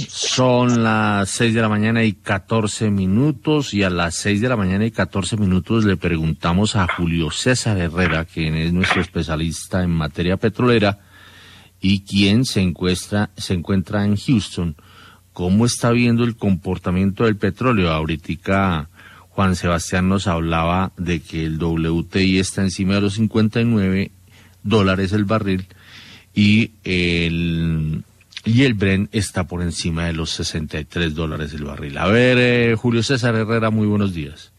Son las 6 de la mañana y 14 minutos, y a las 6 de la mañana y 14 minutos le preguntamos a Julio César Herrera, quien es nuestro especialista en materia petrolera y quien se encuentra en Houston, cómo está viendo el comportamiento del petróleo. Ahorita Juan Sebastián nos hablaba de que el WTI está encima de los $59 el barril y el Brent está por encima de los $63 el barril. A ver, Julio César Herrera, muy buenos días.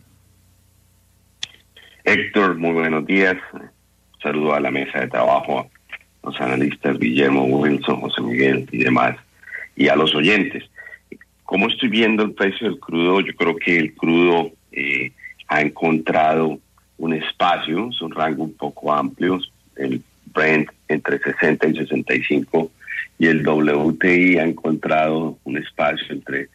Héctor, muy buenos días. Saludo a la mesa de trabajo, a los analistas Guillermo, Wilson, José Miguel y demás, y a los oyentes. ¿Cómo estoy viendo el precio del crudo? Yo creo que el crudo ha encontrado un espacio, es un rango un poco amplio, el Brent entre 60 y 65, y el WTI ha encontrado un espacio entre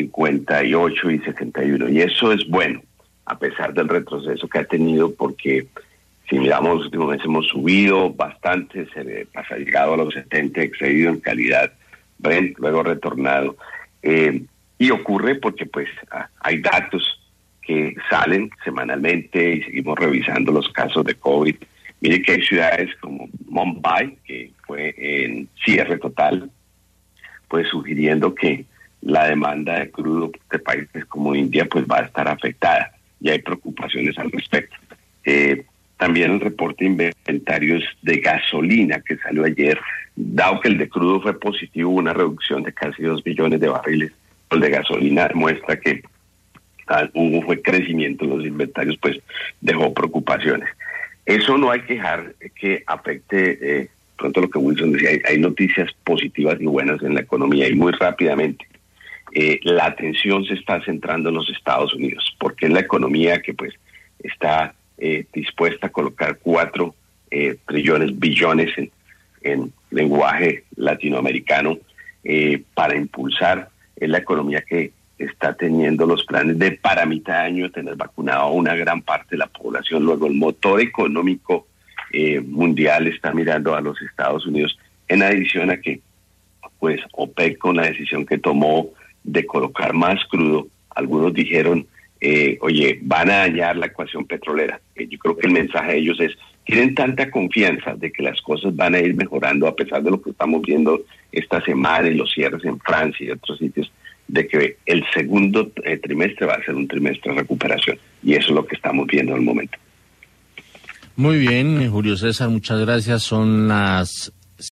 58 y 61, y eso es bueno, a pesar del retroceso que ha tenido, porque si miramos los últimos meses hemos subido bastante, se ha llegado a los 70, excedido en calidad Brent, luego retornado, y ocurre porque pues hay datos que salen semanalmente y seguimos revisando los casos de COVID. Mire que hay ciudades como Mumbai, que fue en cierre total, pues sugiriendo que la demanda de crudo de países como India pues va a estar afectada, y hay preocupaciones al respecto. También el reporte de inventarios de gasolina que salió ayer, dado que el de crudo fue positivo, una reducción de casi 2 millones de barriles, el de gasolina muestra que hubo crecimiento en los inventarios, pues dejó preocupaciones. Eso no hay que dejar que afecte, pronto lo que Wilson decía, hay noticias positivas y buenas en la economía, y muy rápidamente la atención se está centrando en los Estados Unidos, porque es la economía que pues está dispuesta a colocar 4 billones en lenguaje latinoamericano para impulsar. Es la economía que está teniendo los planes de para mitad de año tener vacunado a una gran parte de la población. Luego el motor económico mundial está mirando a los Estados Unidos, en adición a que pues OPEC, con la decisión que tomó de colocar más crudo, algunos dijeron oye, van a dañar la ecuación petrolera. Yo creo que el mensaje de ellos es, tienen tanta confianza de que las cosas van a ir mejorando a pesar de lo que estamos viendo esta semana y los cierres en Francia y otros sitios, de que el segundo trimestre va a ser un trimestre de recuperación, y eso es lo que estamos viendo en el momento. Muy bien, Julio César, muchas gracias. Son las